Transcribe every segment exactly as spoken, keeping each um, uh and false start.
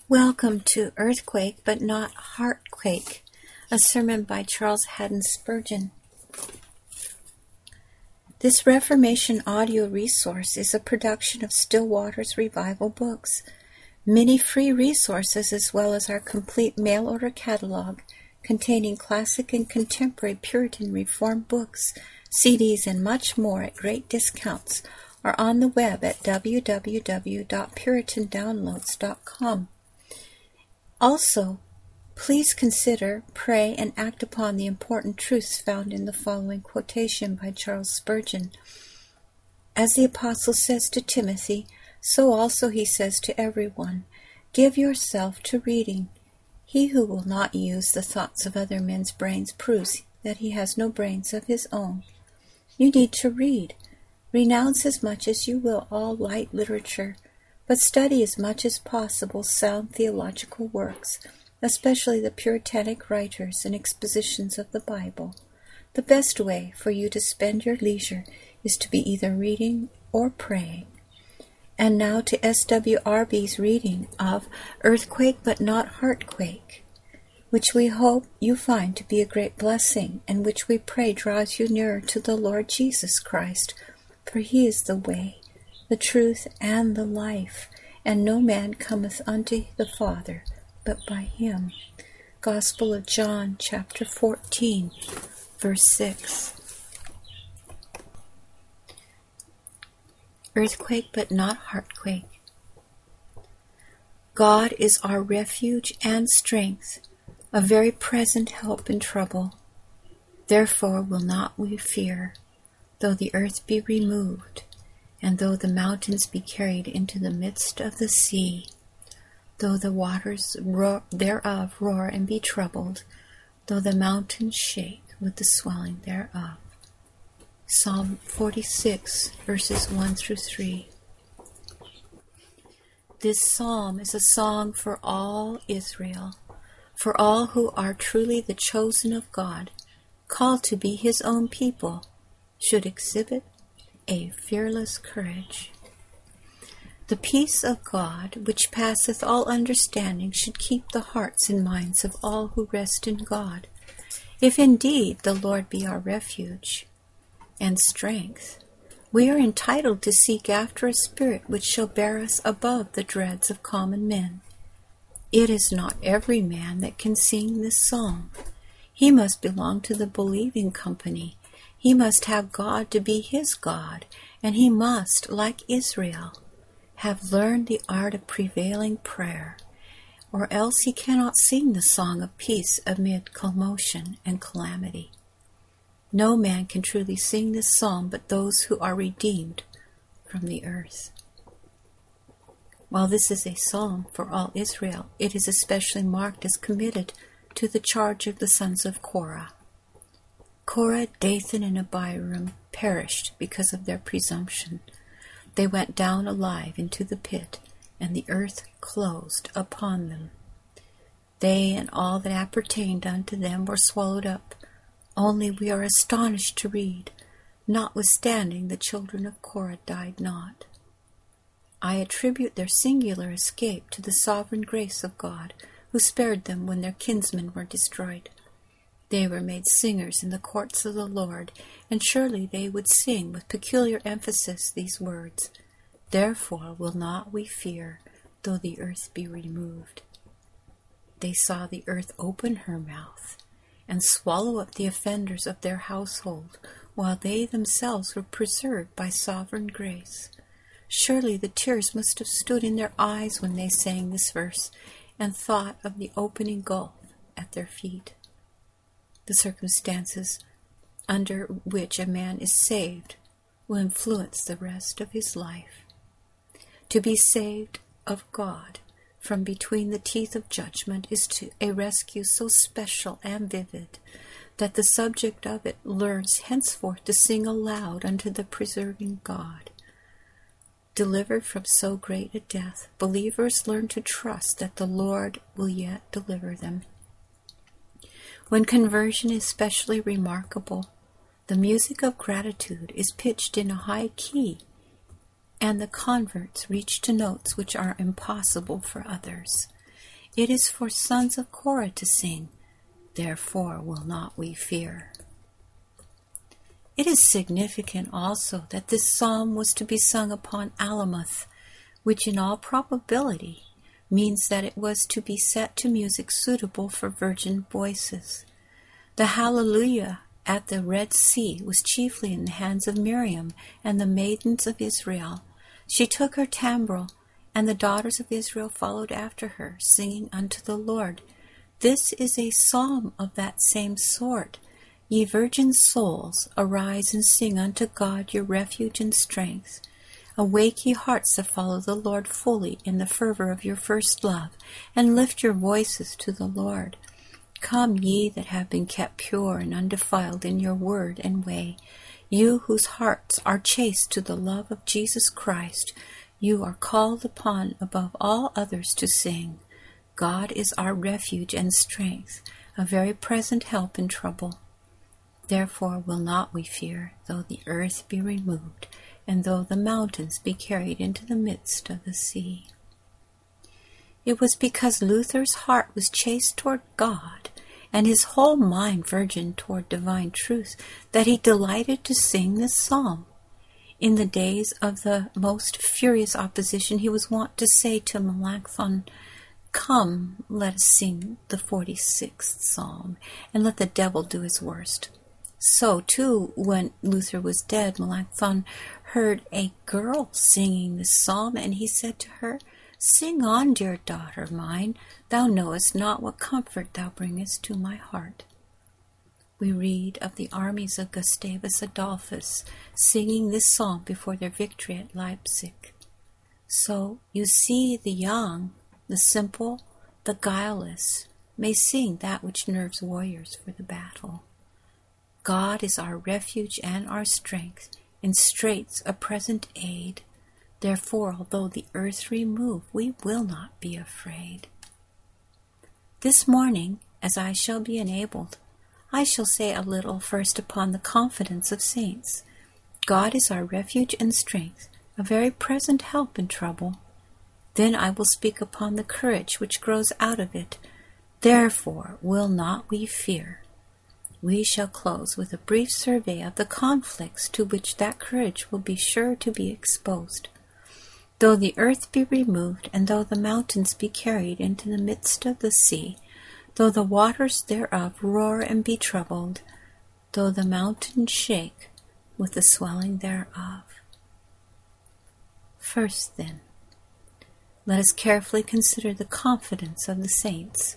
Welcome to Earthquake But Not Heartquake, a sermon by Charles Haddon Spurgeon. This Reformation audio resource is a production of Still Waters Revival Books. Many free resources as well as our complete mail-order catalog containing classic and contemporary Puritan Reformed books, C Ds, and much more at great discounts are on the web at w w w dot puritan downloads dot com. Also, please consider, pray, and act upon the important truths found in the following quotation by Charles Spurgeon. As the Apostle says to Timothy, so also he says to everyone, give yourself to reading. He who will not use the thoughts of other men's brains proves that he has no brains of his own. You need to read. Renounce as much as you will all light literature, but study as much as possible sound theological works, especially the Puritanic writers and expositions of the Bible. The best way for you to spend your leisure is to be either reading or praying. And now to S W R B's reading of Earthquake But Not Heartquake, which we hope you find to be a great blessing, and which we pray draws you nearer to the Lord Jesus Christ, for he is the way, the truth, and the life, and no man cometh unto the Father but by him. Gospel of John, chapter fourteen, verse six. Earthquake but not heartquake. God is our refuge and strength, a very present help in trouble. Therefore will not we fear, though the earth be removed, and though the mountains be carried into the midst of the sea, though the waters roar, thereof roar and be troubled, though the mountains shake with the swelling thereof. Psalm forty-six, verses one through three. This psalm is a song for all Israel, for all who are truly the chosen of God, called to be his own people, should exhibit a fearless courage. The peace of God, which passeth all understanding, should keep the hearts and minds of all who rest in God, if indeed the Lord be our refuge and strength. We are entitled to seek after a spirit which shall bear us above the dreads of common men. It is not every man that can sing this song. He must belong to the believing company. He must have God to be his God, and he must, like Israel, have learned the art of prevailing prayer, or else he cannot sing the song of peace amid commotion and calamity. No man can truly sing this song but those who are redeemed from the earth. While this is a song for all Israel, it is especially marked as committed to the charge of the sons of Korah. Korah, Dathan, and Abiram perished because of their presumption. They went down alive into the pit, and the earth closed upon them. They and all that appertained unto them were swallowed up. Only we are astonished to read, notwithstanding the children of Korah died not. I attribute their singular escape to the sovereign grace of God, who spared them when their kinsmen were destroyed. They were made singers in the courts of the Lord, and surely they would sing with peculiar emphasis these words, therefore will not we fear, though the earth be removed. They saw the earth open her mouth, and swallow up the offenders of their household, while they themselves were preserved by sovereign grace. Surely the tears must have stood in their eyes when they sang this verse, and thought of the opening gulf at their feet. The circumstances under which a man is saved will influence the rest of his life. To be saved of God from between the teeth of judgment is to a rescue so special and vivid that the subject of it learns henceforth to sing aloud unto the preserving God. Delivered from so great a death, believers learn to trust that the Lord will yet deliver them. When conversion is specially remarkable, the music of gratitude is pitched in a high key, and the converts reach to notes which are impossible for others. It is for sons of Korah to sing, therefore will not we fear. It is significant also that this psalm was to be sung upon Alamoth, which in all probability means that it was to be set to music suitable for virgin voices. The Hallelujah at the Red Sea was chiefly in the hands of Miriam and the maidens of Israel. She took her timbrel, and the daughters of Israel followed after her, singing unto the Lord. This is a psalm of that same sort. Ye virgin souls, arise and sing unto God your refuge and strength. Awake, ye hearts that follow the Lord fully in the fervor of your first love, and lift your voices to the Lord. Come, ye that have been kept pure and undefiled in your word and way, you whose hearts are chaste to the love of Jesus Christ, you are called upon above all others to sing. God is our refuge and strength, a very present help in trouble. Therefore will not we fear, though the earth be removed, and though the mountains be carried into the midst of the sea. It was because Luther's heart was chaste toward God, and his whole mind virgin toward divine truth, that he delighted to sing this psalm. In the days of the most furious opposition, he was wont to say to Melanchthon, Come, let us sing the forty-sixth psalm, and let the devil do his worst. So, too, when Luther was dead, Melanchthon heard a girl singing this psalm, and he said to her, Sing on, dear daughter mine, thou knowest not what comfort thou bringest to my heart. We read of the armies of Gustavus Adolphus singing this psalm before their victory at Leipzig. So you see, the young, the simple, the guileless may sing that which nerves warriors for the battle. God is our refuge and our strength, in straits a present aid. Therefore, although the earth remove, we will not be afraid. This morning, as I shall be enabled, I shall say a little first upon the confidence of saints. God is our refuge and strength, a very present help in trouble. Then I will speak upon the courage which grows out of it. Therefore will not we fear. We shall close with a brief survey of the conflicts to which that courage will be sure to be exposed. Though the earth be removed, and though the mountains be carried into the midst of the sea, though the waters thereof roar and be troubled, though the mountains shake with the swelling thereof. First, then, let us carefully consider the confidence of the saints.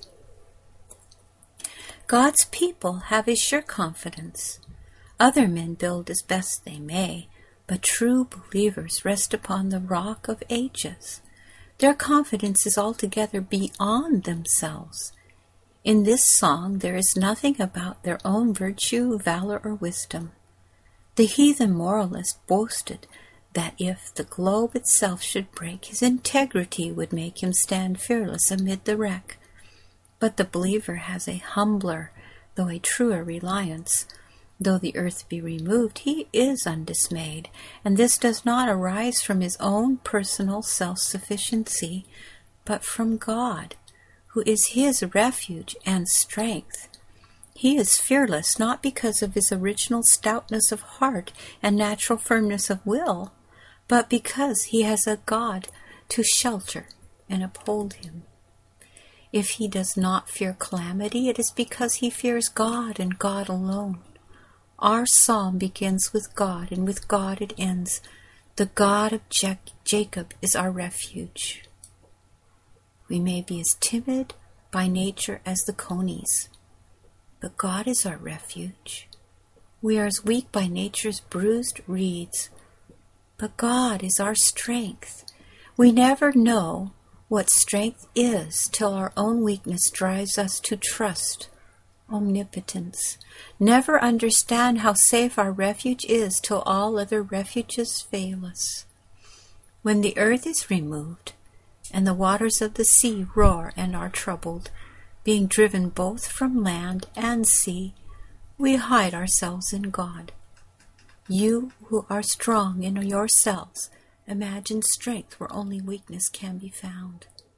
God's people have a sure confidence. Other men build as best they may, but true believers rest upon the rock of ages. Their confidence is altogether beyond themselves. In this song there is nothing about their own virtue, valor, or wisdom. The heathen moralist boasted that if the globe itself should break, his integrity would make him stand fearless amid the wreck. But the believer has a humbler, though a truer reliance. Though the earth be removed, he is undismayed, and this does not arise from his own personal self-sufficiency, but from God, who is his refuge and strength. He is fearless not because of his original stoutness of heart and natural firmness of will, but because he has a God to shelter and uphold him. If he does not fear calamity, it is because he fears God and God alone. Our psalm begins with God, and with God it ends. The God of Jacob is our refuge. We may be as timid by nature as the conies, but God is our refuge. We are as weak by nature as bruised reeds, but God is our strength. We never know what strength is till our own weakness drives us to trust omnipotence. Never understand how safe our refuge is till all other refuges fail us. When the earth is removed, and the waters of the sea roar and are troubled, being driven both from land and sea, we hide ourselves in God. You who are strong in yourselves, imagine strength where only weakness can be found.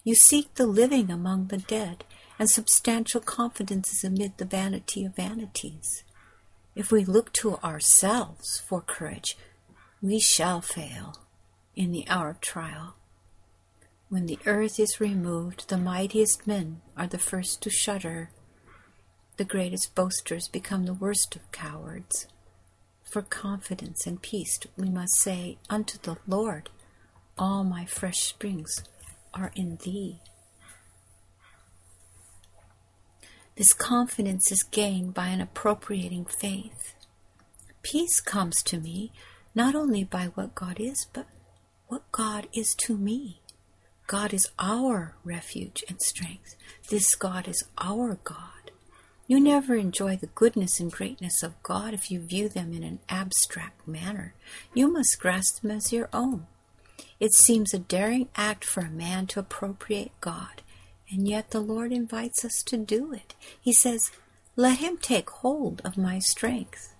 You seek the living among the dead, and substantial confidences amid the vanity of vanities. If we look to ourselves for courage, we shall fail in the hour of trial. When the earth is removed, the mightiest men are the first to shudder. The greatest boasters become the worst of cowards. For confidence and peace we must say, unto the Lord, all my fresh springs are in thee. This confidence is gained by an appropriating faith. Peace comes to me not only by what God is, but what God is to me. God is our refuge and strength. This God is our God. You never enjoy the goodness and greatness of God if you view them in an abstract manner. You must grasp them as your own. It seems a daring act for a man to appropriate God, and yet the Lord invites us to do it. He says, let him take hold of my strength.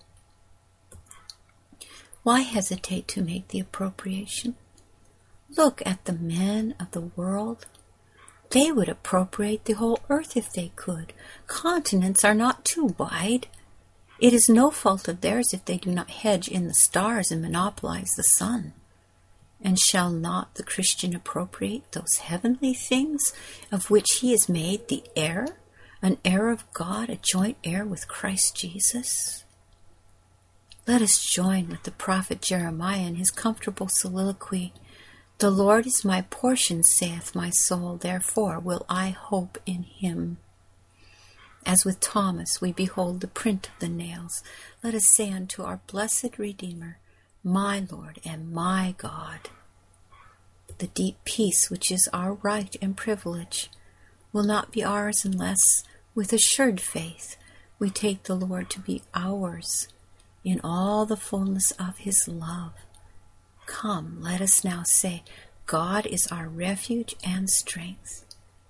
Why hesitate to make the appropriation? Look at the men of the world. They would appropriate the whole earth if they could. Continents are not too wide. It is no fault of theirs if they do not hedge in the stars and monopolize the sun. And shall not the Christian appropriate those heavenly things of which he is made the heir, an heir of God, a joint heir with Christ Jesus? Let us join with the prophet Jeremiah in his comfortable soliloquy. The Lord is my portion, saith my soul, therefore will I hope in him. As with Thomas we behold the print of the nails, let us say unto our blessed Redeemer, my Lord and my God. The deep peace which is our right and privilege will not be ours unless, with assured faith, we take the Lord to be ours in all the fullness of his love. Come, let us now say, God is our refuge and strength.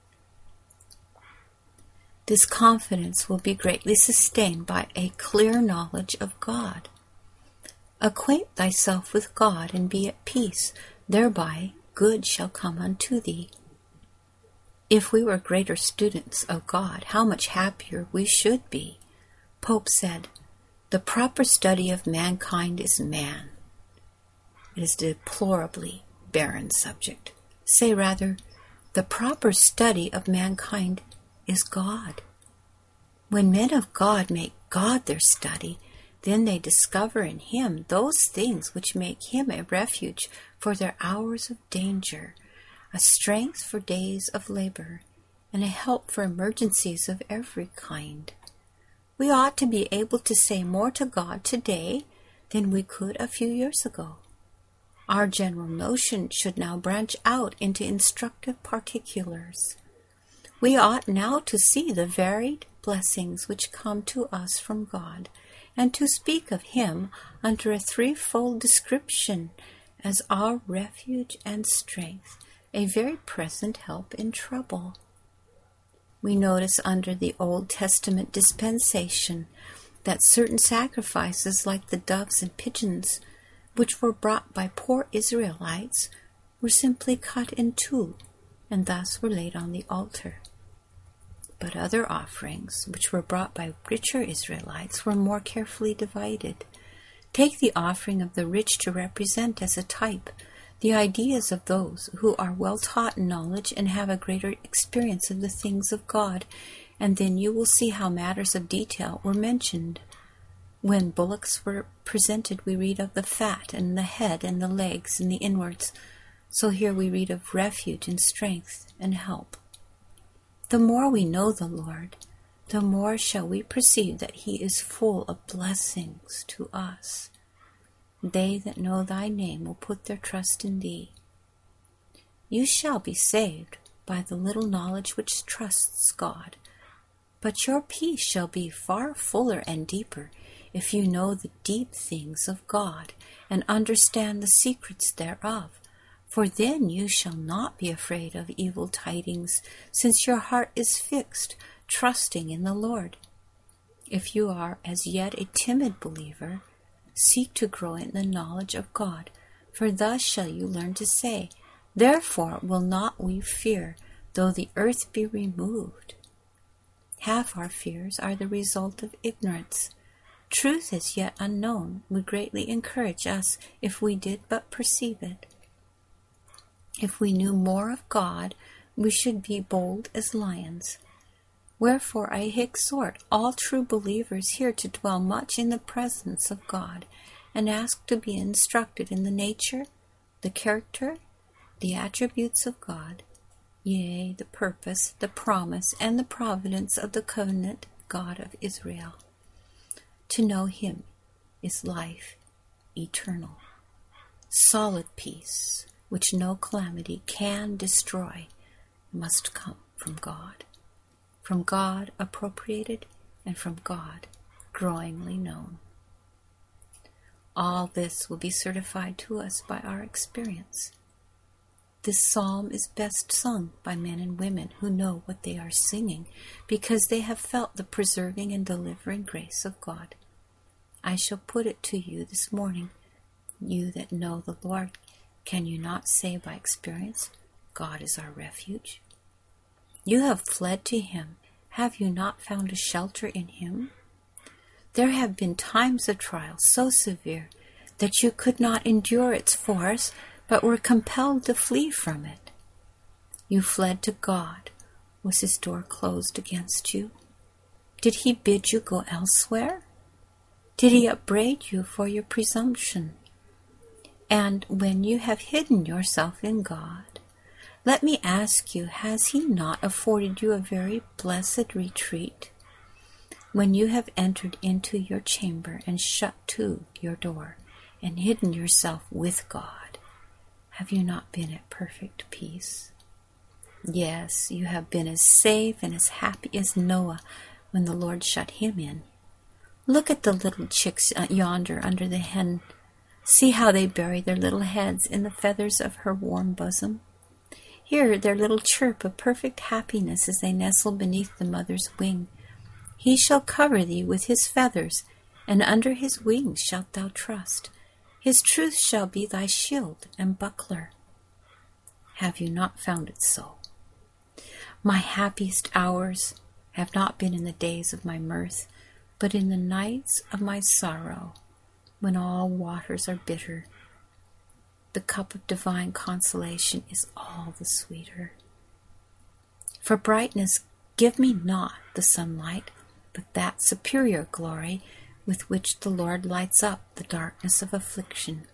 This confidence will be greatly sustained by a clear knowledge of God. Acquaint thyself with God and be at peace, thereby good shall come unto thee. If we were greater students of God, how much happier we should be. Pope said, the proper study of mankind is man. It is a deplorably barren subject. Say rather, the proper study of mankind is God. When men of God make God their study, then they discover in him those things which make him a refuge for their hours of danger, a strength for days of labor, and a help for emergencies of every kind. We ought to be able to say more to God today than we could a few years ago. Our general notion should now branch out into instructive particulars. We ought now to see the varied blessings which come to us from God, and to speak of him under a threefold description as our refuge and strength, a very present help in trouble. We notice under the Old Testament dispensation that certain sacrifices like the doves and pigeons, which were brought by poor Israelites, were simply cut in two, and thus were laid on the altar. But other offerings, which were brought by richer Israelites, were more carefully divided. Take the offering of the rich to represent as a type the ideas of those who are well taught in knowledge and have a greater experience of the things of God, and then you will see how matters of detail were mentioned. When bullocks were presented, we read of the fat and the head and the legs and the inwards. So here we read of refuge and strength and help. The more we know the Lord, the more shall we perceive that he is full of blessings to us. They that know thy name will put their trust in thee. You shall be saved by the little knowledge which trusts God, but your peace shall be far fuller and deeper if you know the deep things of God and understand the secrets thereof. For then you shall not be afraid of evil tidings, since your heart is fixed, trusting in the Lord. If you are as yet a timid believer, seek to grow in the knowledge of God, for thus shall you learn to say, Therefore will not we fear, though the earth be removed. Half our fears are the result of ignorance. Truth is yet unknown would greatly encourage us if we did but perceive it. If we knew more of God, we should be bold as lions. Wherefore I exhort all true believers here to dwell much in the presence of God, and ask to be instructed in the nature, the character, the attributes of God, yea, the purpose, the promise, and the providence of the covenant God of Israel. To know Him is life eternal, solid peace, which no calamity can destroy, must come from God. From God appropriated, and from God growingly known. All this will be certified to us by our experience. This psalm is best sung by men and women who know what they are singing, because they have felt the preserving and delivering grace of God. I shall put it to you this morning, you that know the Lord, can you not say by experience, God is our refuge? You have fled to Him. Have you not found a shelter in Him? There have been times of trial so severe that you could not endure its force, but were compelled to flee from it. You fled to God. Was His door closed against you? Did He bid you go elsewhere? Did He upbraid you for your presumption? And when you have hidden yourself in God, let me ask you, has He not afforded you a very blessed retreat? When you have entered into your chamber and shut to your door and hidden yourself with God, have you not been at perfect peace? Yes, you have been as safe and as happy as Noah when the Lord shut him in. Look at the little chicks yonder under the hen. See how they bury their little heads in the feathers of her warm bosom. Hear their little chirp of perfect happiness as they nestle beneath the mother's wing. He shall cover thee with His feathers, and under His wings shalt thou trust. His truth shall be thy shield and buckler. Have you not found it so? My happiest hours have not been in the days of my mirth, but in the nights of my sorrow, when all waters are bitter. The cup of divine consolation is all the sweeter. For brightness, give me not the sunlight, but that superior glory with which the Lord lights up the darkness of affliction.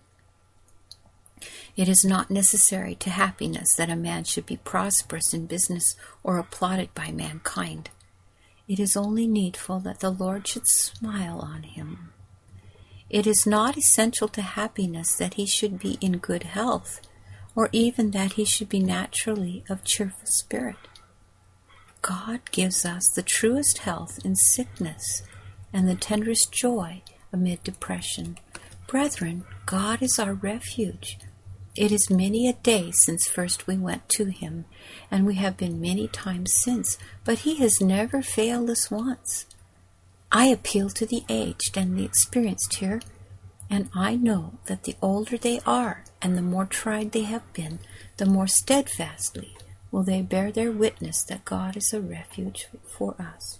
It is not necessary to happiness that a man should be prosperous in business or applauded by mankind. It is only needful that the Lord should smile on him. It is not essential to happiness that he should be in good health, or even that he should be naturally of cheerful spirit. God gives us the truest health in sickness and the tenderest joy amid depression. Brethren, God is our refuge. It is many a day since first we went to him, and we have been many times since, but he has never failed us once. I appeal to the aged and the experienced here, and I know that the older they are and the more tried they have been, the more steadfastly will they bear their witness that God is a refuge for us.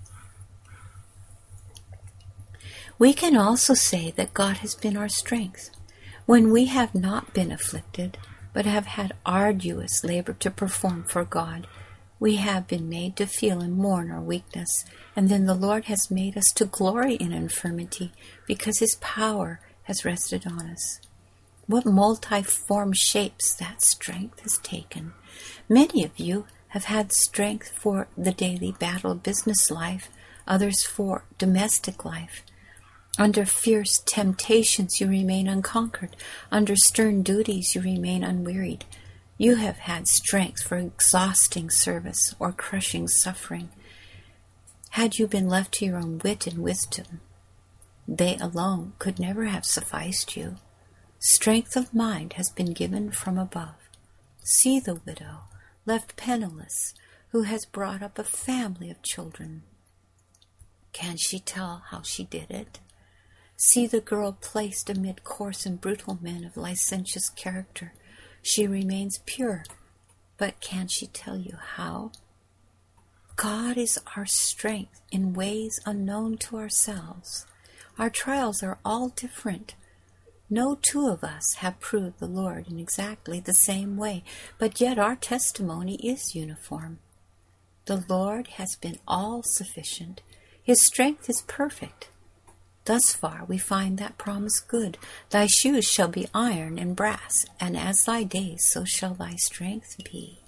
We can also say that God has been our strength. When we have not been afflicted, but have had arduous labor to perform for God, we have been made to feel and mourn our weakness, and then the Lord has made us to glory in infirmity, because his power has rested on us. What multiform shapes that strength has taken. Many of you have had strength for the daily battle of business life, others for domestic life. Under fierce temptations you remain unconquered. Under stern duties you remain unwearied. You have had strength for exhausting service or crushing suffering. Had you been left to your own wit and wisdom, they alone could never have sufficed you. Strength of mind has been given from above. See the widow, left penniless, who has brought up a family of children. Can she tell how she did it? See the girl placed amid coarse and brutal men of licentious character. She remains pure, But can she tell you how? God is our strength in ways unknown to ourselves. Our trials are all different. No two of us have proved the Lord in exactly the same way, but yet our testimony is uniform. The Lord has been all-sufficient. His strength is perfect. Thus far we find that promise good. Thy shoes shall be iron and brass, and as thy days, so shall thy strength be.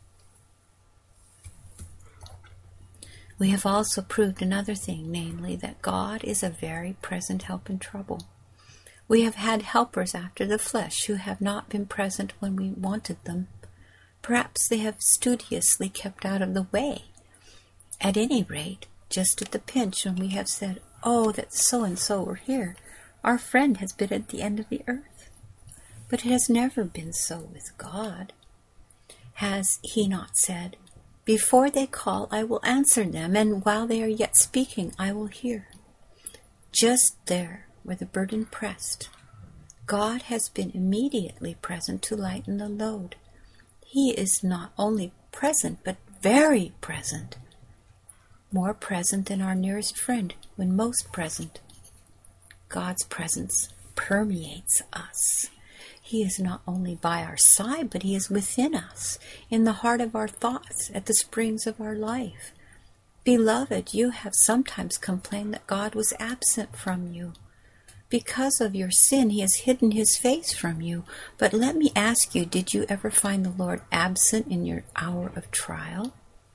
We have also proved another thing, namely, that God is a very present help in trouble. We have had helpers after the flesh who have not been present when we wanted them. Perhaps they have studiously kept out of the way. At any rate, just at the pinch when we have said, "Oh, that so-and-so were here," our friend has been at the end of the earth. But it has never been so with God. Has He not said, "Before they call, I will answer them, and while they are yet speaking, I will hear"? Just there, where the burden pressed, God has been immediately present to lighten the load. He is not only present, but very present. More present than our nearest friend when most present. God's presence permeates us. He is not only by our side, but He is within us, in the heart of our thoughts, at the springs of our life. Beloved, you have sometimes complained that God was absent from you. Because of your sin, He has hidden His face from you. But let me ask you, did you ever find the Lord absent in your hour of trial?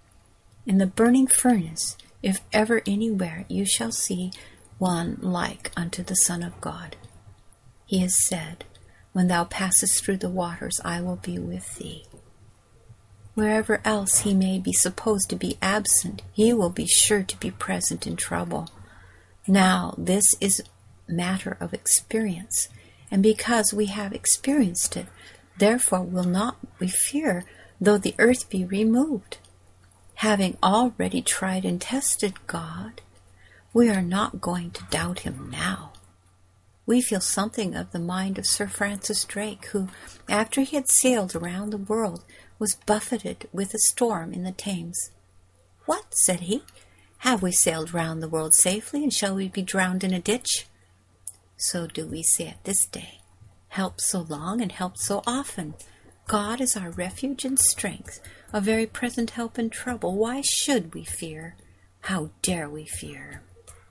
In the burning furnace, if ever anywhere, you shall see one like unto the Son of God. He has said, "When thou passest through the waters, I will be with thee." Wherever else He may be supposed to be absent, He will be sure to be present in trouble. Now, this is matter of experience, and because we have experienced it, therefore will not we fear, though the earth be removed. Having already tried and tested God, we are not going to doubt Him now. We feel something of the mind of Sir Francis Drake, who, after he had sailed around the world, was buffeted with a storm in the Thames. "What?" said he. "Have we sailed round the world safely, and shall we be drowned in a ditch?" So do we say it this day. Help so long and help so often. God is our refuge and strength, a very present help in trouble. Why should we fear? How dare we fear?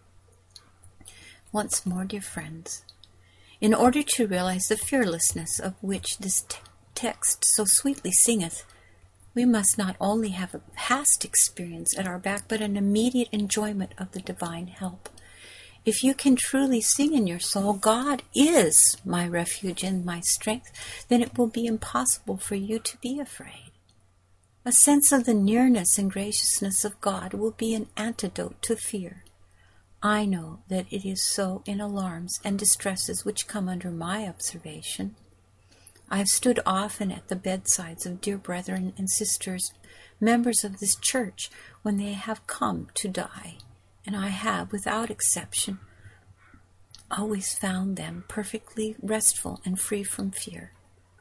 Once more, dear friends, in order to realize the fearlessness of which this t- text so sweetly singeth, we must not only have a past experience at our back, but an immediate enjoyment of the divine help. If you can truly sing in your soul, "God is my refuge and my strength," then it will be impossible for you to be afraid. A sense of the nearness and graciousness of God will be an antidote to fear. I know that it is so in alarms and distresses which come under my observation. I have stood often at the bedsides of dear brethren and sisters, members of this church, when they have come to die, and I have, without exception, always found them perfectly restful and free from fear.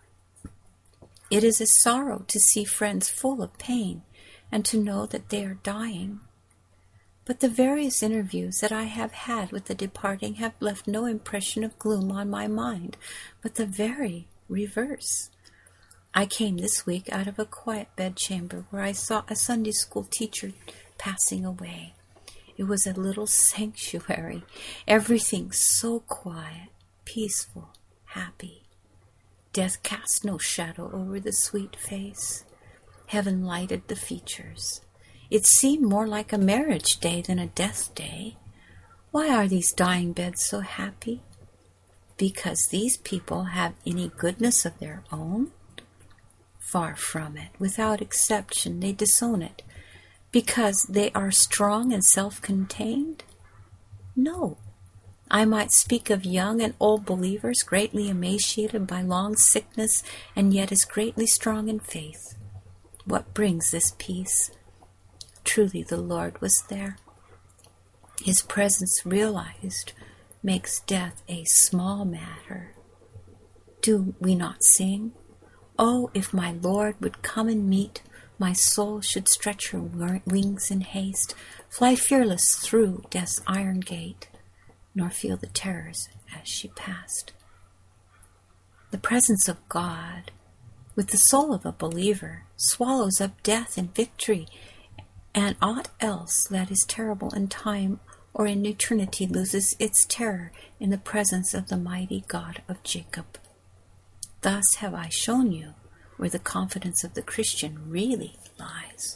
It is a sorrow to see friends full of pain and to know that they are dying. But the various interviews that I have had with the departing have left no impression of gloom on my mind, but the very reverse. I came this week out of a quiet bedchamber where I saw a Sunday school teacher passing away. It was a little sanctuary, everything so quiet, peaceful, happy. Death cast no shadow over the sweet face. Heaven lighted the features. It seemed more like a marriage day than a death day. Why are these dying beds so happy? Because these people have any goodness of their own? Far from it. Without exception, they disown it. Because they are strong and self-contained? No. I might speak of young and old believers, greatly emaciated by long sickness, and yet as greatly strong in faith. What brings this peace? Truly the Lord was there. His presence realized makes death a small matter. Do we not sing? Oh, if my Lord would come and meet, my soul should stretch her wings in haste, fly fearless through death's iron gate, nor feel the terrors as she passed. The presence of God, with the soul of a believer, swallows up death in victory, and aught else that is terrible in time or in eternity loses its terror in the presence of the mighty God of Jacob. Thus have I shown you where the confidence of the Christian really lies.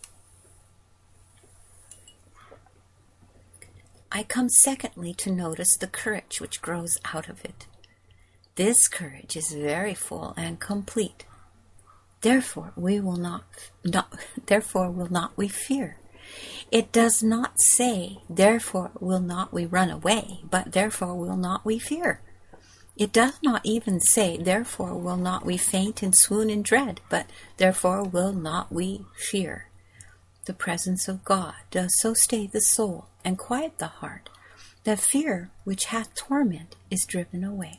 I come secondly to notice the courage which grows out of it. This courage is very full and complete. Therefore we will not, not therefore will not we fear. It does not say, therefore will not we run away, but therefore will not we fear. It doth not even say, therefore will not we faint and swoon in dread, but therefore will not we fear. The presence of God does so stay the soul and quiet the heart, that fear which hath torment is driven away.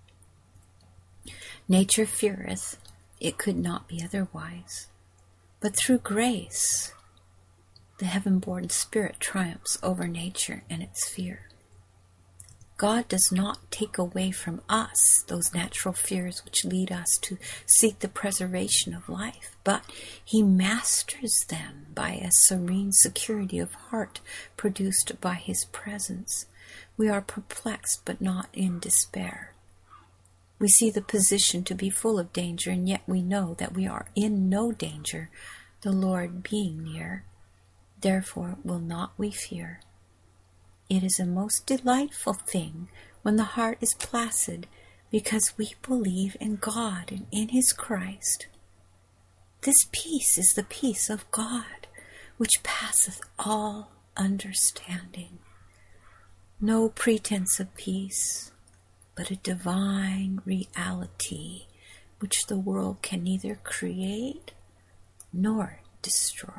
Nature feareth, it could not be otherwise. But through grace, the heaven-born spirit triumphs over nature and its fear. God does not take away from us those natural fears which lead us to seek the preservation of life, but He masters them by a serene security of heart produced by His presence. We are perplexed, but not in despair. We see the position to be full of danger, and yet we know that we are in no danger, the Lord being near. Therefore will not we fear. It is a most delightful thing when the heart is placid, because we believe in God and in His Christ. This peace is the peace of God, which passeth all understanding. No pretense of peace, but a divine reality which the world can neither create nor destroy.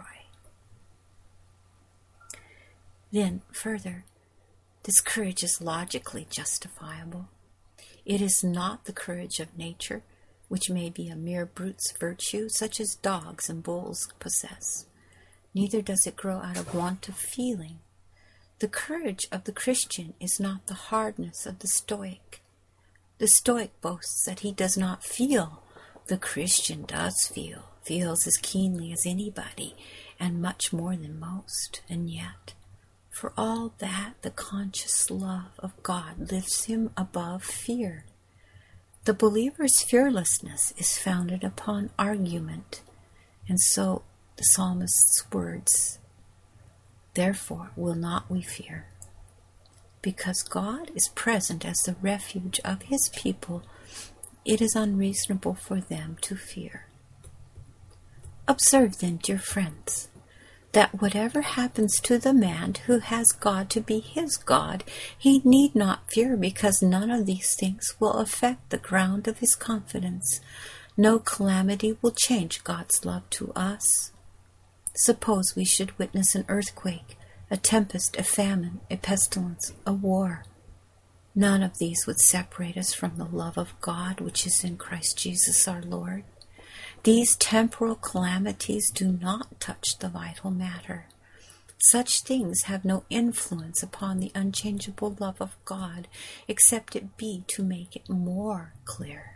Then, further, this courage is logically justifiable. It is not the courage of nature, which may be a mere brute's virtue, such as dogs and bulls possess. Neither does it grow out of want of feeling. The courage of the Christian is not the hardness of the Stoic. The Stoic boasts that he does not feel. The Christian does feel, feels as keenly as anybody, and much more than most, and yet, for all that, the conscious love of God lifts him above fear. The believer's fearlessness is founded upon argument, and so the psalmist's words, therefore will not we fear. Because God is present as the refuge of His people, it is unreasonable for them to fear. Observe then, dear friends, that whatever happens to the man who has God to be his God, he need not fear, because none of these things will affect the ground of his confidence. No calamity will change God's love to us. Suppose we should witness an earthquake, a tempest, a famine, a pestilence, a war. None of these would separate us from the love of God which is in Christ Jesus our Lord. These temporal calamities do not touch the vital matter. Such things have no influence upon the unchangeable love of God, except it be to make it more clear.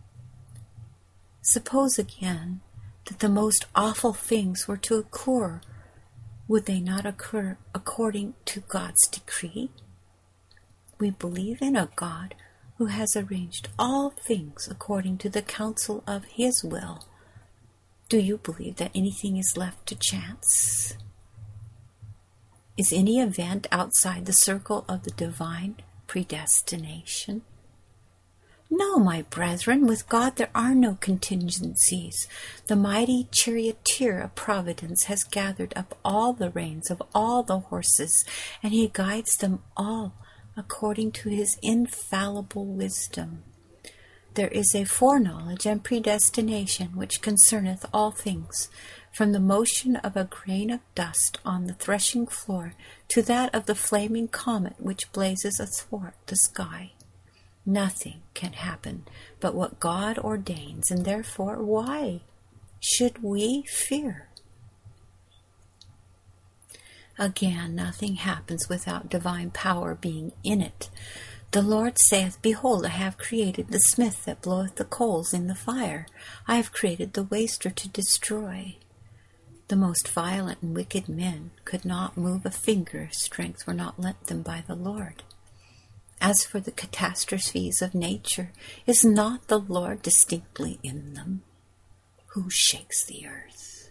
Suppose again that the most awful things were to occur. Would they not occur according to God's decree? We believe in a God who has arranged all things according to the counsel of His will. Do you believe that anything is left to chance? Is any event outside the circle of the divine predestination? No, my brethren, with God there are no contingencies. The mighty charioteer of providence has gathered up all the reins of all the horses, and He guides them all according to His infallible wisdom. There is a foreknowledge and predestination which concerneth all things, from the motion of a grain of dust on the threshing floor to that of the flaming comet which blazes athwart the sky. Nothing can happen but what God ordains, and therefore, why should we fear? Again, nothing happens without divine power being in it. The Lord saith, Behold, I have created the smith that bloweth the coals in the fire. I have created the waster to destroy. The most violent and wicked men could not move a finger if strength were not lent them by the Lord. As for the catastrophes of nature, is not the Lord distinctly in them? Who shakes the earth?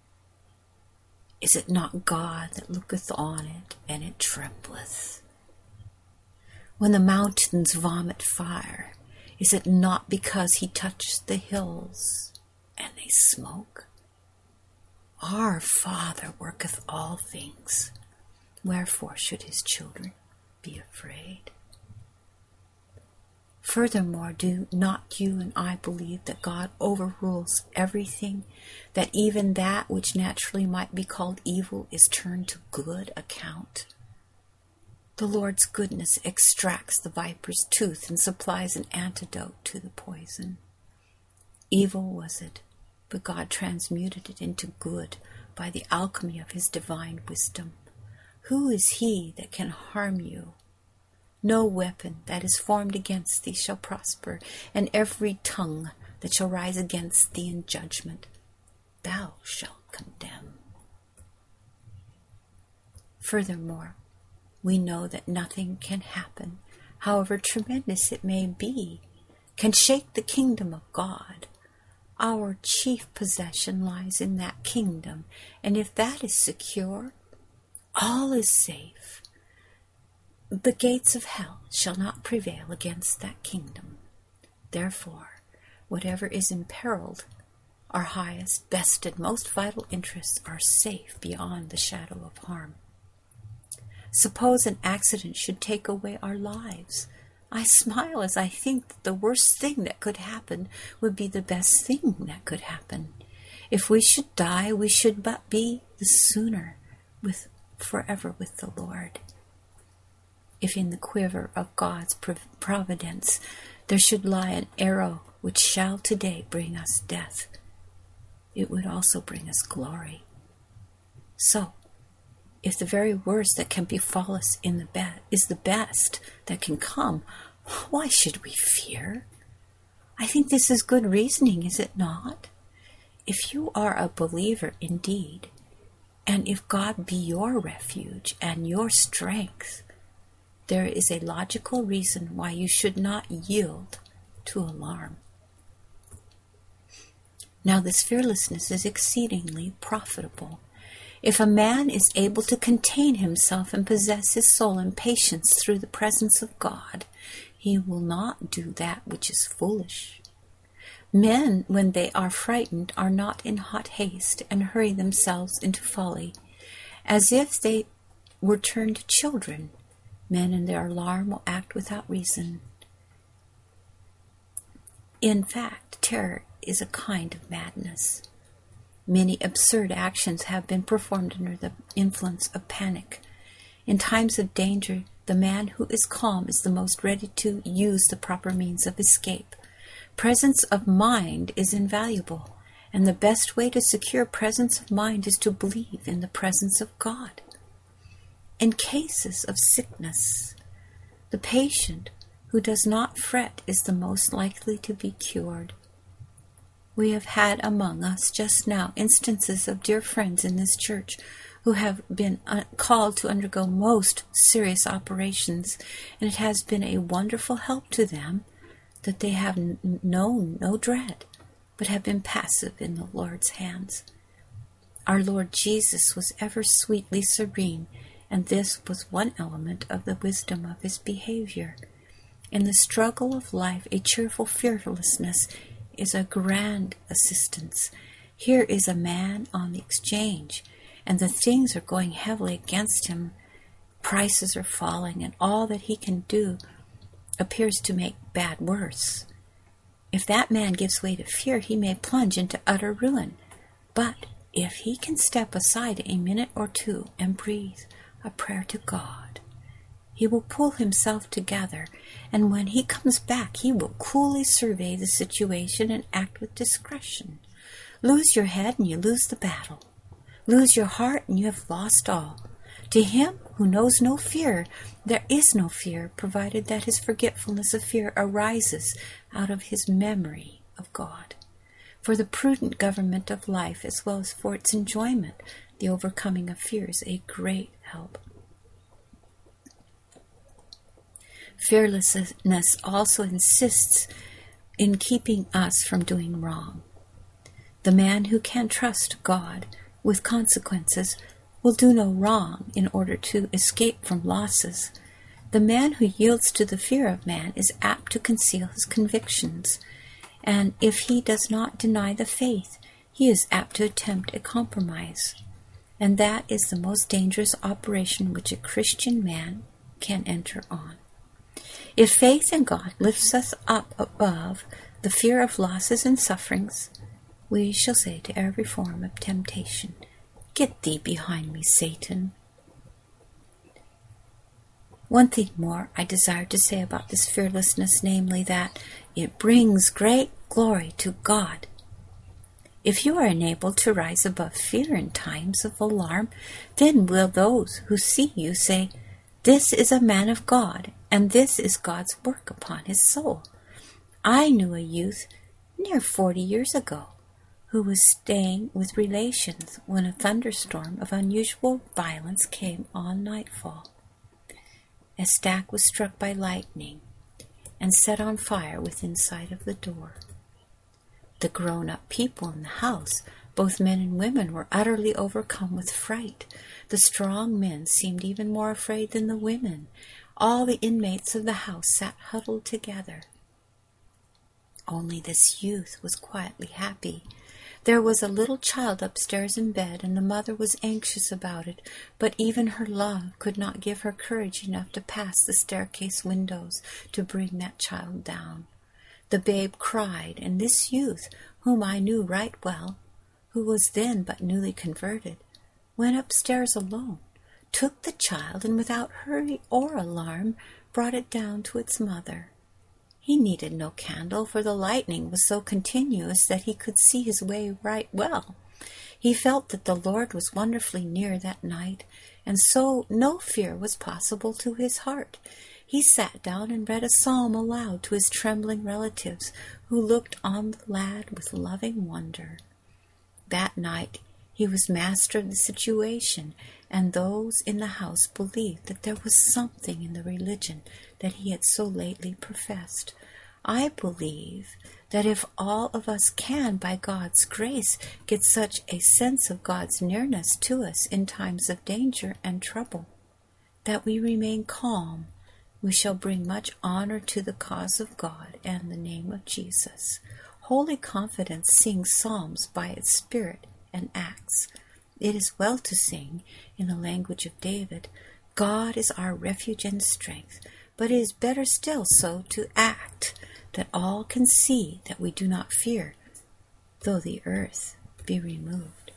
Is it not God that looketh on it, and it trembleth? When the mountains vomit fire, is it not because he touched the hills, and they smoke? Our Father worketh all things. Wherefore should his children be afraid? Furthermore, do not you and I believe that God overrules everything, that even that which naturally might be called evil is turned to good account? The Lord's goodness extracts the viper's tooth and supplies an antidote to the poison. Evil was it, but God transmuted it into good by the alchemy of his divine wisdom. Who is he that can harm you? No weapon that is formed against thee shall prosper, and every tongue that shall rise against thee in judgment thou shalt condemn. Furthermore, we know that nothing can happen, however tremendous it may be, can shake the kingdom of God. Our chief possession lies in that kingdom, and if that is secure, all is safe. The gates of hell shall not prevail against that kingdom. Therefore, whatever is imperiled, our highest, best, and most vital interests are safe beyond the shadow of harm. Suppose an accident should take away our lives. I smile as I think that the worst thing that could happen would be the best thing that could happen. If we should die, we should but be the sooner with forever with the Lord. If in the quiver of God's providence there should lie an arrow which shall today bring us death, it would also bring us glory. So, if the very worst that can befall us in the be- is the best that can come, why should we fear? I think this is good reasoning, is it not? If you are a believer indeed, and if God be your refuge and your strength, there is a logical reason why you should not yield to alarm. Now this fearlessness is exceedingly profitable. If a man is able to contain himself and possess his soul in patience through the presence of God, he will not do that which is foolish. Men, when they are frightened, are not in hot haste and hurry themselves into folly, as if they were turned children. Men in their alarm will act without reason. In fact, terror is a kind of madness. Many absurd actions have been performed under the influence of panic. In times of danger, the man who is calm is the most ready to use the proper means of escape. Presence of mind is invaluable, and the best way to secure presence of mind is to believe in the presence of God. In cases of sickness, the patient who does not fret is the most likely to be cured. We have had among us just now instances of dear friends in this church who have been uh, called to undergo most serious operations, and it has been a wonderful help to them that they have n- known no dread, but have been passive in the Lord's hands. Our Lord Jesus was ever sweetly serene, and this was one element of the wisdom of his behavior. In the struggle of life, a cheerful fearlessness is a grand assistance. Here is a man on the exchange, and the things are going heavily against him. Prices are falling, and all that he can do appears to make bad worse. If that man gives way to fear, he may plunge into utter ruin. But if he can step aside a minute or two and breathe a prayer to God, He will pull himself together, and when he comes back, he will coolly survey the situation and act with discretion. Lose your head and you lose the battle. Lose your heart and you have lost all. To him who knows no fear, there is no fear, provided that his forgetfulness of fear arises out of his memory of God. For the prudent government of life, as well as for its enjoyment, the overcoming of fear is a great help. Fearlessness also insists in keeping us from doing wrong. The man who can trust God with consequences will do no wrong in order to escape from losses. The man who yields to the fear of man is apt to conceal his convictions, and if he does not deny the faith, he is apt to attempt a compromise. And that is the most dangerous operation which a Christian man can enter on. If faith in God lifts us up above the fear of losses and sufferings, we shall say to every form of temptation, "Get thee behind me, Satan." One thing more I desire to say about this fearlessness, namely that it brings great glory to God. If you are enabled to rise above fear in times of alarm, then will those who see you say, "This is a man of God, and this is God's work upon his soul." I knew a youth near forty years ago who was staying with relations when a thunderstorm of unusual violence came on nightfall. A stack was struck by lightning and set on fire within sight of the door. The grown-up people in the house, both men and women, were utterly overcome with fright. The strong men seemed even more afraid than the women. All the inmates of the house sat huddled together. Only this youth was quietly happy. There was a little child upstairs in bed, and the mother was anxious about it, but even her love could not give her courage enough to pass the staircase windows to bring that child down. The babe cried, and this youth, whom I knew right well, who was then but newly converted, went upstairs alone, took the child, and without hurry or alarm brought it down to its mother. He needed no candle, for the lightning was so continuous that he could see his way right well. He felt that the Lord was wonderfully near that night, and so no fear was possible to his heart. He sat down and read a psalm aloud to his trembling relatives, who looked on the lad with loving wonder. That night he was master of the situation, and those in the house believed that there was something in the religion that he had so lately professed. I believe that if all of us can, by God's grace, get such a sense of God's nearness to us in times of danger and trouble, that we remain calm, we shall bring much honor to the cause of God and the name of Jesus. Holy confidence sings psalms by its spirit and acts. It is well to sing, in the language of David, "God is our refuge and strength," but it is better still so to act, that all can see that we do not fear, though the earth be removed.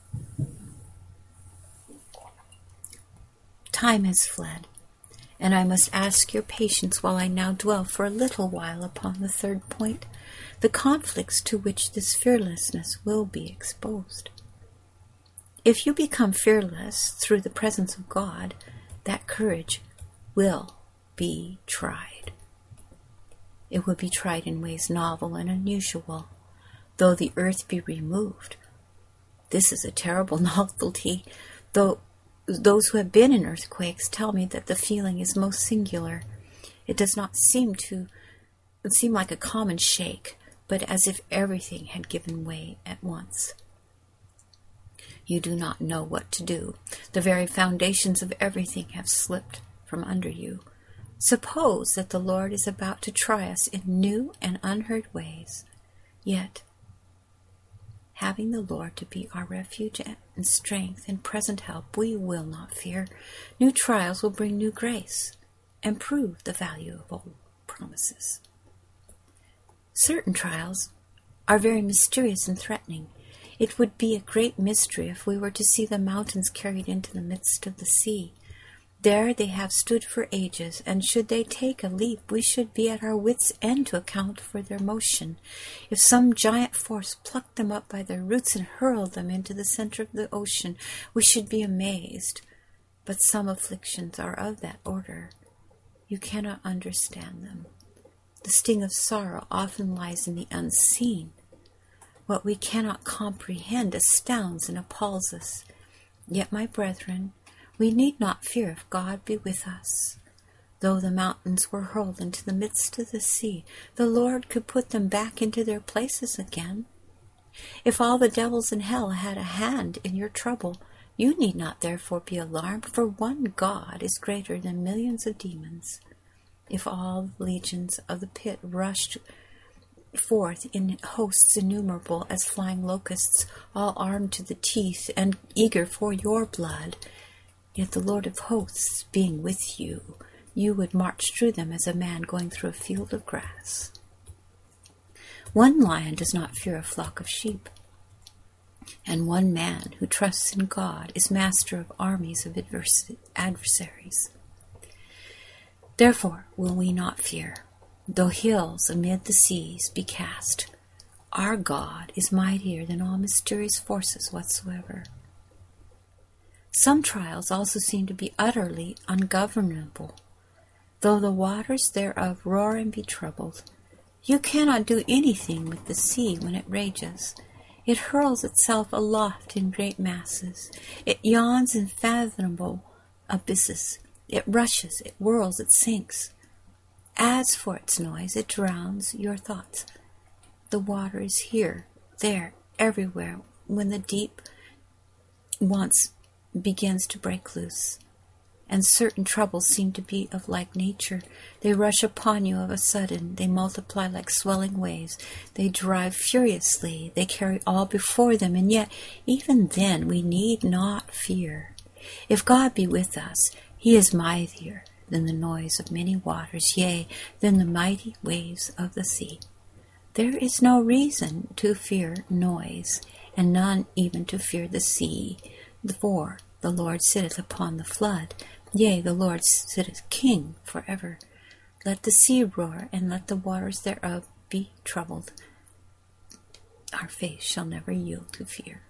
Time has fled, and I must ask your patience while I now dwell for a little while upon the third point, the conflicts to which this fearlessness will be exposed. If you become fearless through the presence of God, that courage will be tried. It will be tried in ways novel and unusual, though the earth be removed. This is a terrible novelty, though those who have been in earthquakes tell me that the feeling is most singular. It does not seem to seem like a common shake, but as if everything had given way at once. You do not know what to do. The very foundations of everything have slipped from under you. Suppose that the Lord is about to try us in new and unheard ways. Yet, having the Lord to be our refuge and strength and present help, we will not fear. New trials will bring new grace and prove the value of old promises. Certain trials are very mysterious and threatening. It would be a great mystery if we were to see the mountains carried into the midst of the sea. There they have stood for ages, and should they take a leap, we should be at our wits' end to account for their motion. If some giant force plucked them up by their roots and hurled them into the center of the ocean, we should be amazed. But some afflictions are of that order. You cannot understand them. The sting of sorrow often lies in the unseen. What we cannot comprehend astounds and appalls us. Yet, my brethren, we need not fear if God be with us. Though the mountains were hurled into the midst of the sea, the Lord could put them back into their places again. If all the devils in hell had a hand in your trouble, you need not therefore be alarmed, for one God is greater than millions of demons. If all the legions of the pit rushed forth in hosts innumerable as flying locusts, all armed to the teeth and eager for your blood, yet the Lord of hosts being with you, you would march through them as a man going through a field of grass. One lion does not fear a flock of sheep, and one man who trusts in God is master of armies of adversaries. Therefore will we not fear, though hills amid the seas be cast. Our God is mightier than all mysterious forces whatsoever. Some trials also seem to be utterly ungovernable. Though the waters thereof roar and be troubled, you cannot do anything with the sea when it rages. It hurls itself aloft in great masses. It yawns in fathomable abysses. It rushes, it whirls, it sinks. As for its noise, it drowns your thoughts. The water is here, there, everywhere, when the deep once begins to break loose. And certain troubles seem to be of like nature. They rush upon you of a sudden. They multiply like swelling waves. They drive furiously. They carry all before them. And yet, even then, we need not fear. If God be with us, He is mightier than the noise of many waters, yea, than the mighty waves of the sea. There is no reason to fear noise, and none even to fear the sea. For the Lord sitteth upon the flood, yea, the Lord sitteth king forever. Let the sea roar, and let the waters thereof be troubled. Our faith shall never yield to fear.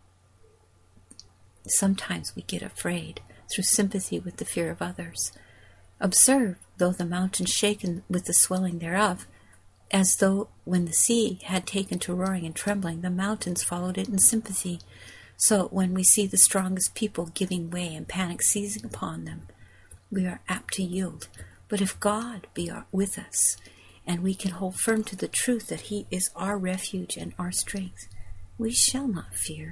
Sometimes we get afraid through sympathy with the fear of others. Observe, though the mountain shaken with the swelling thereof, as though when the sea had taken to roaring and trembling, the mountains followed it in sympathy. So when we see the strongest people giving way and panic seizing upon them, we are apt to yield. But if God be with us, and we can hold firm to the truth that He is our refuge and our strength, we shall not fear.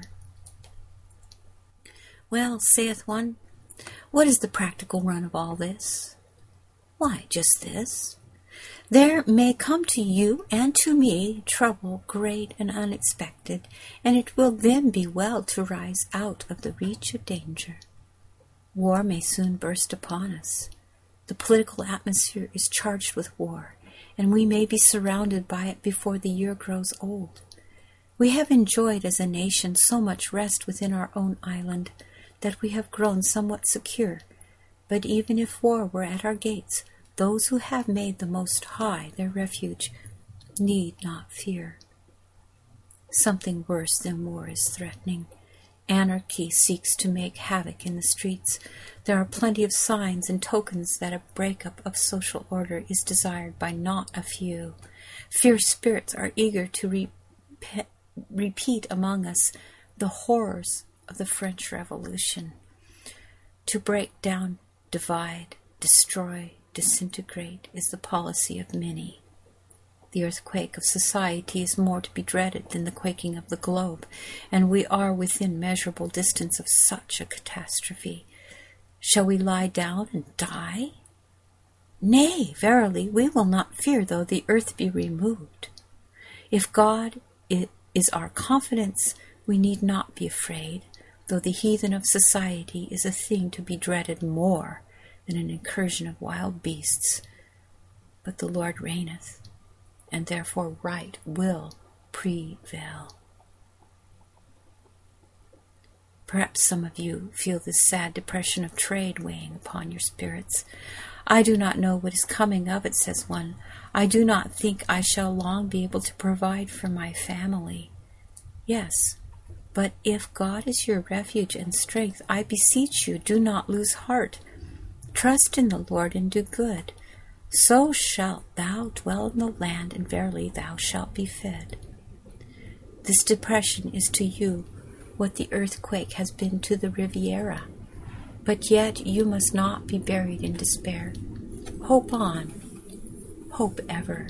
Well, saith one, what is the practical run of all this? Why, just this. There may come to you and to me trouble great and unexpected, and it will then be well to rise out of the reach of danger. War may soon burst upon us. The political atmosphere is charged with war, and we may be surrounded by it before the year grows old. We have enjoyed as a nation so much rest within our own island that we have grown somewhat secure. But even if war were at our gates, those who have made the Most High their refuge need not fear. Something worse than war is threatening. Anarchy seeks to make havoc in the streets. There are plenty of signs and tokens that a breakup of social order is desired by not a few. Fierce spirits are eager to re- repeat among us the horrors of the French Revolution. To break down, divide, destroy, disintegrate is the policy of many. The earthquake of society is more to be dreaded than the quaking of the globe, and we are within measurable distance of such a catastrophe. Shall we lie down and die? Nay, verily, we will not fear though the earth be removed. If God is our confidence, we need not be afraid, though the heathen of society is a thing to be dreaded more than an incursion of wild beasts. But the Lord reigneth, and therefore right will prevail. Perhaps some of you feel this sad depression of trade weighing upon your spirits. I do not know what is coming of it, says one. I do not think I shall long be able to provide for my family. Yes, but if God is your refuge and strength, I beseech you, do not lose heart. Trust in the Lord and do good. So shalt thou dwell in the land, and verily thou shalt be fed. This depression is to you what the earthquake has been to the Riviera. But yet you must not be buried in despair. Hope on. Hope ever.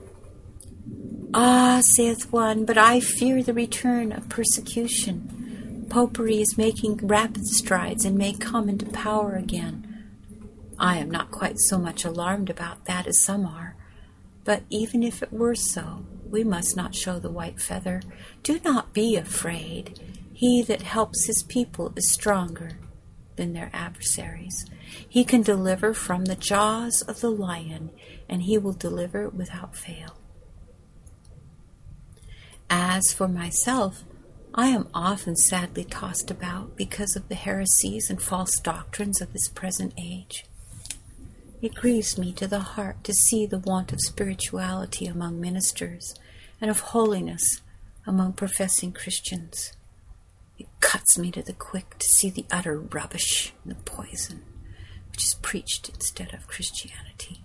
Ah, saith one, but I fear the return of persecution. Popery is making rapid strides and may come into power again. I am not quite so much alarmed about that as some are. But even if it were so, we must not show the white feather. Do not be afraid. He that helps his people is stronger than their adversaries. He can deliver from the jaws of the lion, and he will deliver without fail. As for myself, I am often sadly tossed about because of the heresies and false doctrines of this present age. It grieves me to the heart to see the want of spirituality among ministers and of holiness among professing Christians. It cuts me to the quick to see the utter rubbish and the poison which is preached instead of Christianity.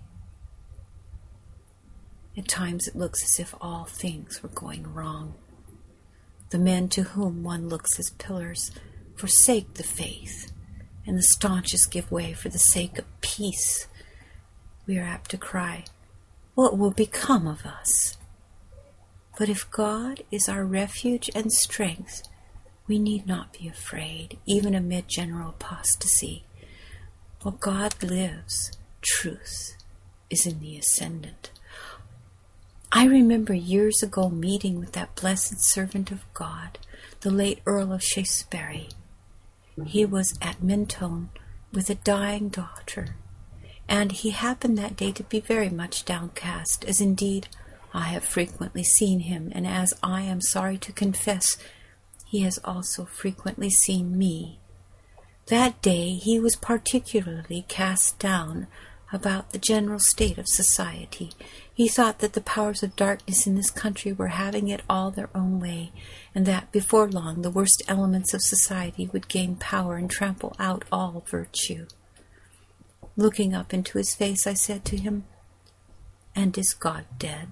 At times it looks as if all things were going wrong. The men to whom one looks as pillars forsake the faith, and the staunchest give way for the sake of peace. We are apt to cry, what will become of us? But if God is our refuge and strength, we need not be afraid, even amid general apostasy. While God lives, truth is in the ascendant. I remember years ago meeting with that blessed servant of God, the late Earl of Shaftesbury. He was at Mentone with a dying daughter, and he happened that day to be very much downcast, as indeed I have frequently seen him, and as I am sorry to confess, he has also frequently seen me. That day he was particularly cast down about the general state of society. He thought that the powers of darkness in this country were having it all their own way, and that before long the worst elements of society would gain power and trample out all virtue. Looking up into his face, I said to him, "And is God dead?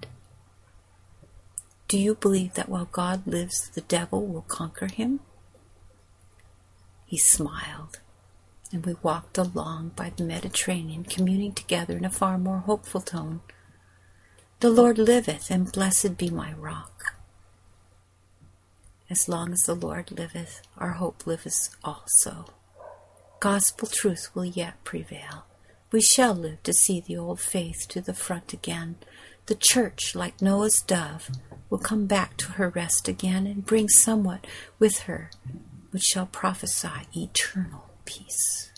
Do you believe that while God lives, the devil will conquer him?" He smiled, and we walked along by the Mediterranean, communing together in a far more hopeful tone. The Lord liveth, and blessed be my rock. As long as the Lord liveth, our hope liveth also. Gospel truth will yet prevail. We shall live to see the old faith to the front again. The church, like Noah's dove, will come back to her rest again and bring somewhat with her which shall prophesy eternal peace.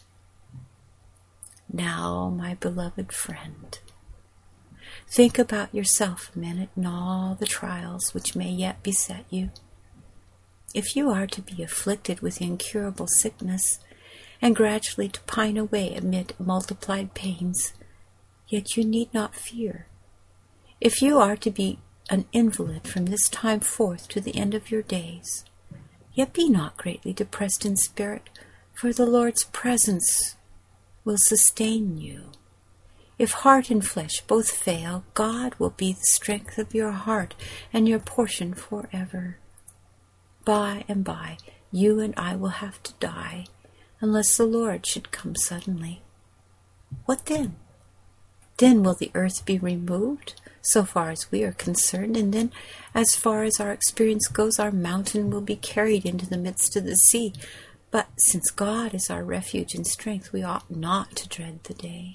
Now, my beloved friend, think about yourself a minute and all the trials which may yet beset you. If you are to be afflicted with incurable sickness, and gradually to pine away amid multiplied pains, yet you need not fear. If you are to be an invalid from this time forth to the end of your days, yet be not greatly depressed in spirit, for the Lord's presence will sustain you. If heart and flesh both fail, God will be the strength of your heart and your portion forever. By and by, you and I will have to die, unless the Lord should come suddenly. What then? Then will the earth be removed, so far as we are concerned, and then, as far as our experience goes, our mountain will be carried into the midst of the sea. But since God is our refuge and strength, we ought not to dread the day.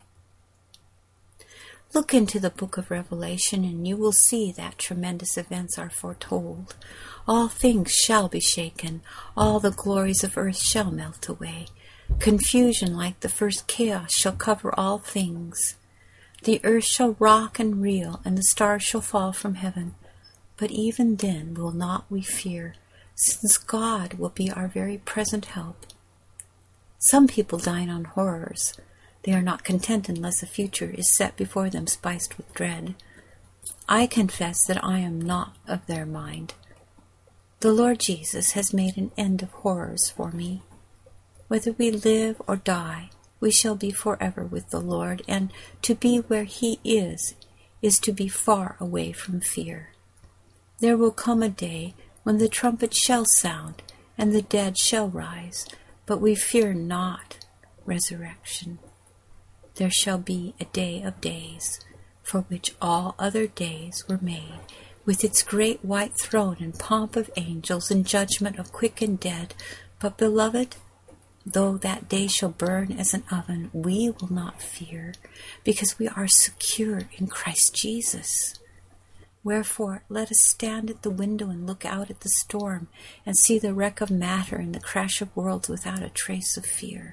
Look into the book of Revelation, and you will see that tremendous events are foretold. All things shall be shaken. All the glories of earth shall melt away. Confusion like the first chaos shall cover all things. The earth shall rock and reel, and the stars shall fall from heaven. But even then will not we fear, since God will be our very present help. Some people dine on horrors. They are not content unless a future is set before them spiced with dread. I confess that I am not of their mind. The Lord Jesus has made an end of horrors for me. Whether we live or die, we shall be forever with the Lord, and to be where He is, is to be far away from fear. There will come a day when the trumpet shall sound, and the dead shall rise, but we fear not resurrection. There shall be a day of days, for which all other days were made, with its great white throne and pomp of angels and judgment of quick and dead. But, beloved, though that day shall burn as an oven, we will not fear, because we are secure in Christ Jesus. Wherefore, let us stand at the window and look out at the storm, and see the wreck of matter and the crash of worlds without a trace of fear.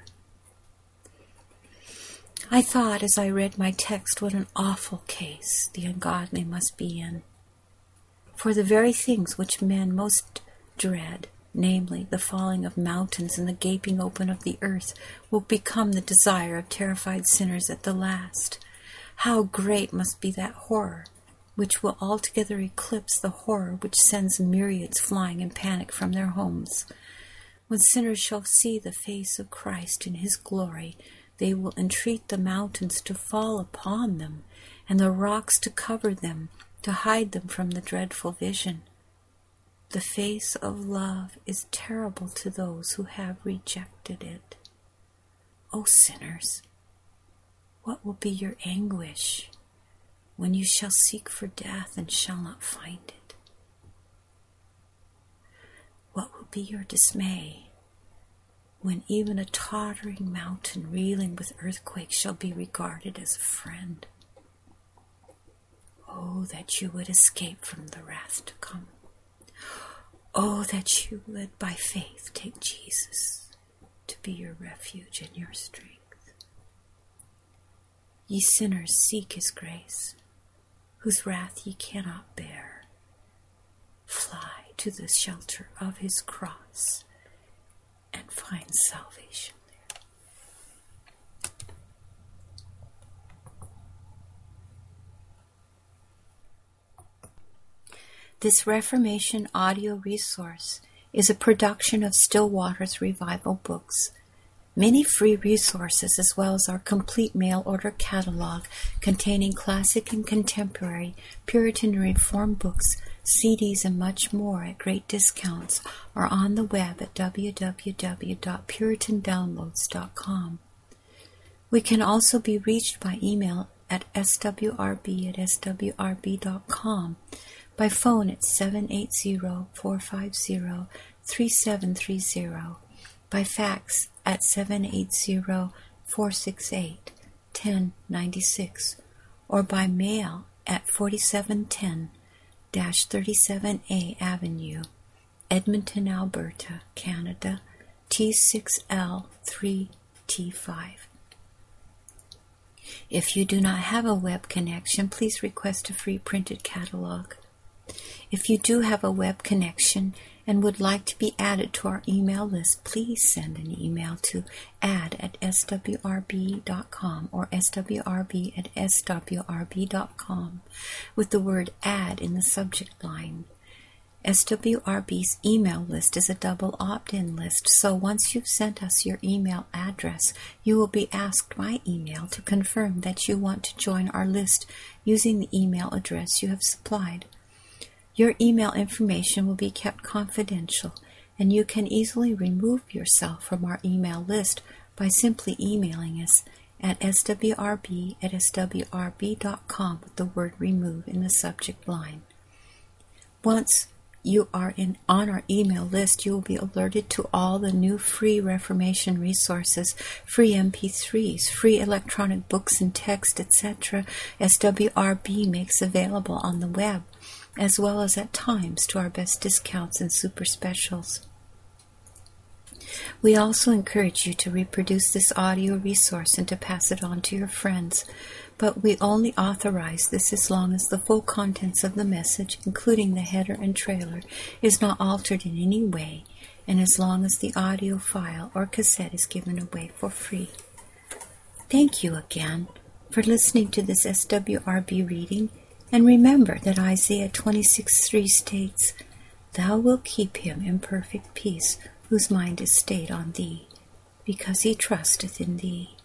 I thought as I read my text what an awful case the ungodly must be in. For the very things which men most dread, namely the falling of mountains and the gaping open of the earth, will become the desire of terrified sinners at the last. How great must be that horror, which will altogether eclipse the horror which sends myriads flying in panic from their homes. When sinners shall see the face of Christ in His glory, they will entreat the mountains to fall upon them, and the rocks to cover them, to hide them from the dreadful vision. The face of love is terrible to those who have rejected it. O sinners, what will be your anguish when you shall seek for death and shall not find it? What will be your dismay when even a tottering mountain reeling with earthquakes shall be regarded as a friend? Oh, that you would escape from the wrath to come. Oh, that you would by faith take Jesus to be your refuge and your strength. Ye sinners, seek His grace, whose wrath ye cannot bear. Fly to the shelter of His cross and find salvation there. This Reformation audio resource is a production of Still Waters Revival Books. Many free resources, as well as our complete mail-order catalog containing classic and contemporary Puritan and Reformed books, C Ds, and much more at great discounts, are on the web at w w w dot puritan downloads dot com. We can also be reached by email at s w r b at s w r b dot com, by phone at seven eight zero, four five zero, three seven three zero, by fax at seven eight zero, four six eight, one zero nine six, or by mail at forty-seven ten thirty-seven A Avenue, Edmonton, Alberta, Canada, T six L three T five. If you do not have a web connection, please request a free printed catalog. If you do have a web connection and would like to be added to our email list, please send an email to add at s w r b dot com or s w r b at s w r b dot com with the word add in the subject line. S W R B's email list is a double opt-in list, so once you've sent us your email address, you will be asked by email to confirm that you want to join our list using the email address you have supplied. Your email information will be kept confidential, and you can easily remove yourself from our email list by simply emailing us at s w r b at s w r b dot com with the word remove in the subject line. Once you are in on our email list, you will be alerted to all the new free Reformation resources, free M P threes, free electronic books and text, et cetera S W R B makes available on the web, as well as at times to our best discounts and super specials. We also encourage you to reproduce this audio resource and to pass it on to your friends, but we only authorize this as long as the full contents of the message, including the header and trailer, is not altered in any way, and as long as the audio file or cassette is given away for free. Thank you again for listening to this S W R B reading, and remember that Isaiah twenty-six three states, "Thou wilt keep him in perfect peace, whose mind is stayed on thee, because he trusteth in thee."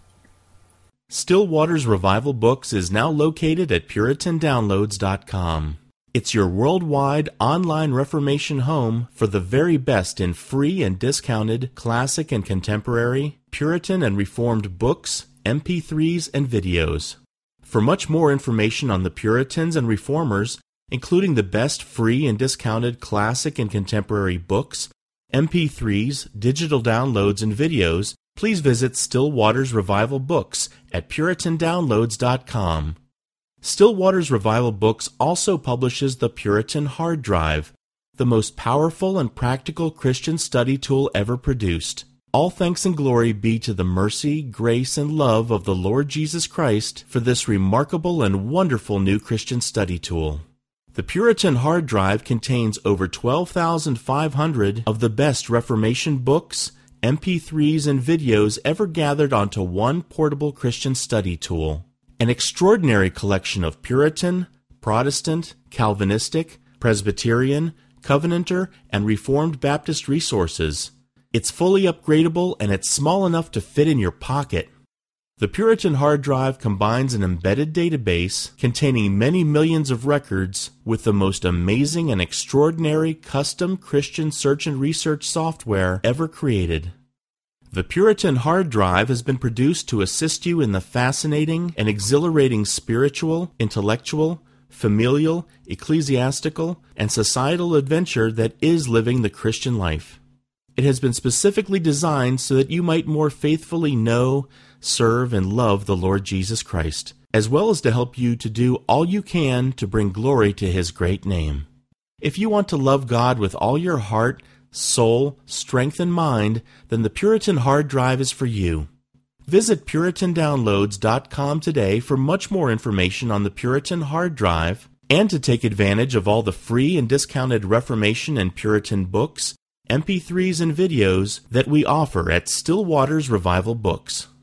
Still Waters Revival Books is now located at Puritan Downloads dot com. It's your worldwide online Reformation home for the very best in free and discounted classic and contemporary, Puritan and Reformed books, M P threes, and videos. For much more information on the Puritans and Reformers, including the best free and discounted classic and contemporary books, M P threes, digital downloads, and videos, please visit Still Waters Revival Books at Puritan Downloads dot com. Still Waters Revival Books also publishes the Puritan Hard Drive, the most powerful and practical Christian study tool ever produced. All thanks and glory be to the mercy, grace, and love of the Lord Jesus Christ for this remarkable and wonderful new Christian study tool. The Puritan Hard Drive contains over twelve thousand five hundred of the best Reformation books, M P threes, and videos ever gathered onto one portable Christian study tool. An extraordinary collection of Puritan, Protestant, Calvinistic, Presbyterian, Covenanter, and Reformed Baptist resources. It's fully upgradable and it's small enough to fit in your pocket. The Puritan Hard Drive combines an embedded database containing many millions of records with the most amazing and extraordinary custom Christian search and research software ever created. The Puritan Hard Drive has been produced to assist you in the fascinating and exhilarating spiritual, intellectual, familial, ecclesiastical, and societal adventure that is living the Christian life. It has been specifically designed so that you might more faithfully know, serve, and love the Lord Jesus Christ, as well as to help you to do all you can to bring glory to His great name. If you want to love God with all your heart, soul, strength, and mind, then the Puritan Hard Drive is for you. Visit Puritan Downloads dot com today for much more information on the Puritan Hard Drive and to take advantage of all the free and discounted Reformation and Puritan books, M P threes, and videos that we offer at Still Waters Revival Books.